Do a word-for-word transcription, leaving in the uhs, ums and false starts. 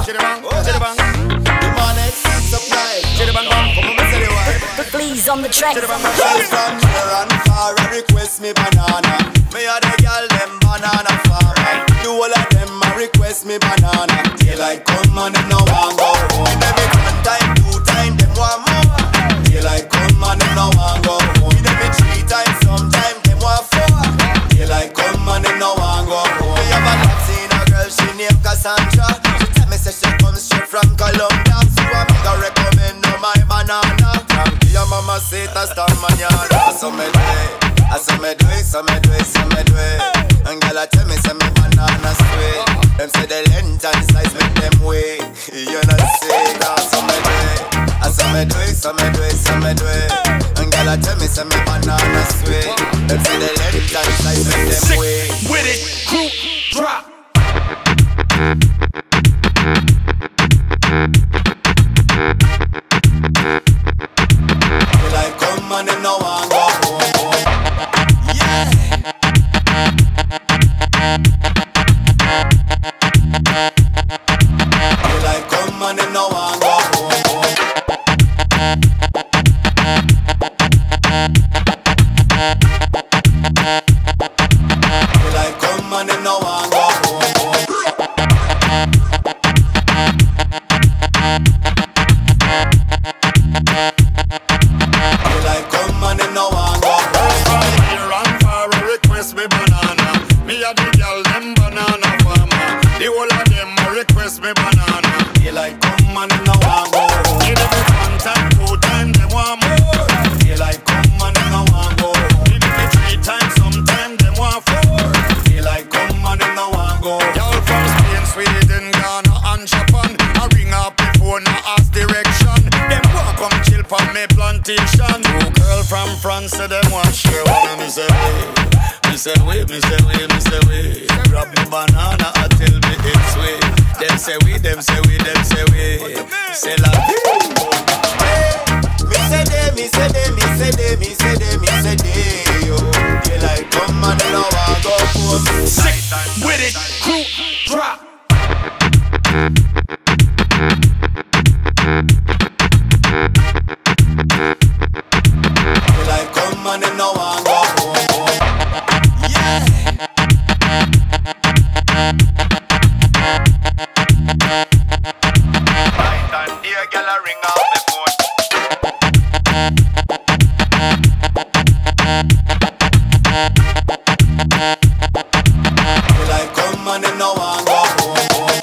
The man is supply. Please on the track. Girl from near and far, I request me banana. Me a the girl them banana farmer. The whole of them a request me banana. Daylight come and them no want go home. Every one time, two time, them want more. Daylight come and them no want go home. Every three times, sometime them want four. Daylight come and them no want go home. Me have a love seen a girl, she named Cassandra. She tell me say she comes straight from Colombia. So I make her recommend no my banana. Your mama say it hasta mañana. So me do it, so me do it, so me do it, so me do it. And girl a tell me say me banana sweet. Them say the length and size make them wait. You know say that. So me do it, so me do it, so me do it, so me do it. And girl a tell me say me banana sweet. Them say the length and size make them wait. With it, group drop. Like come and them no want go home. Yeah. Like come and them no want go home. Like come and them no want go home. Like come and them no want go home. Here and far request me banana. Me a the girl them banana farmer. The whole of them a request me banana. Like come and them no want go home. Give them one time, two time, them want more. Like come and them no want go home. Give them three times, sometime them want four. Like come and them no want go home. Y'all from Spain, Sweden, Ghana and Japan. I ring up before no ask direction. Them want come chill for me plantation. Two girl from France say them want share one. Me say wait, me say wait, me say wait, me say wait. Grab me banana and tell me it's sweet. Them say we, them say we, them say we. Say la Me say they, me say they, me say they, me say they, me say they. Yo, they like come and they no want go home. Sick with it, group drop. They like come and they no want go home. Yeah. Right and dear girl a ring off the phone. They like come and they no want go home.